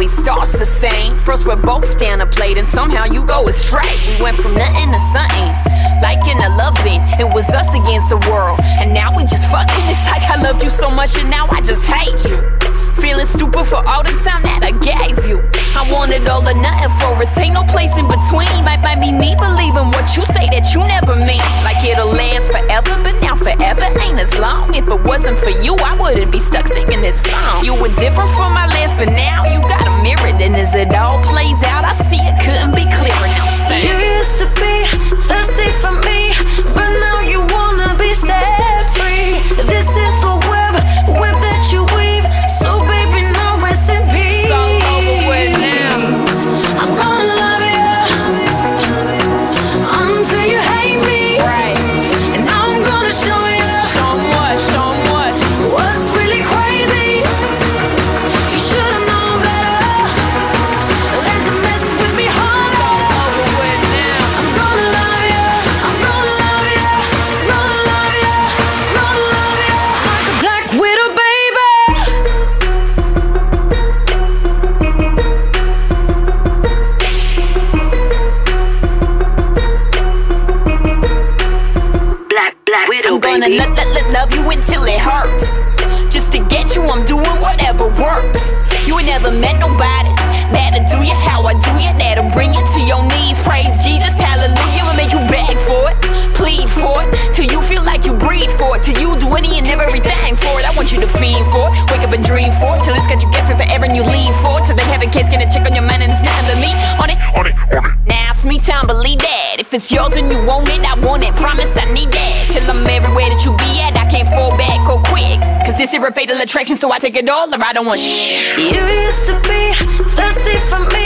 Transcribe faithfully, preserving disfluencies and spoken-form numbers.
always starts the same. First we're both down a plate and somehow you go astray. We went from nothing to something, like in a loving. It was us against the world, and now we just fucking. It's like I loved you so much and now I just hate you. Feeling stupid for all the time that I gave you. I wanted all or nothing for us, ain't no place in between. Might, might be me believing what you say that you never mean. Like it'll last forever, but now forever ain't as long. If it wasn't for you, I wouldn't be stuck singing this song. You were different from my last, but now you got a mirror. And as it all plays out, I see it couldn't be clearer. Now say you used to be thirsty for me, but now you wanna be set free. This is the web, web that you weave. So baby, now rest in peace. It's all over with now. I'm gonna love you until you hate me. Right. And now I'm gonna show you. Show 'em what, show 'em what. What's really crazy? You should've known better than to mess with me harder. It's all over with now. I'm gonna love you. I'm gonna love you. Gonna love you. Gonna love you like a black widow, baby. Black, black widow, I'm gonna baby. lo- lo- lo- love you until it hurts. Just to get you, I'm doing whatever works. You ain't never met nobody that'll do you how I do you, that'll bring you to your knees. Praise Jesus, hallelujah. I'ma make you beg for it, plead for it, till you feel like you breathe for it, till you do any and everything for it. I want you to fiend for it, wake up and dream for it, till it's got you guessing forever and you lean for it, till they have a case, get a check on your mind and it's nothing but me on it. On it, on it. Now it's me time, believe that. If it's yours and you want it, I want it. Promise I need that. Till I'm everywhere that you be at, I can't fall back or quick. Cause this here a fatal attraction, so I take it all or I don't want shit. You used to be thirsty for me,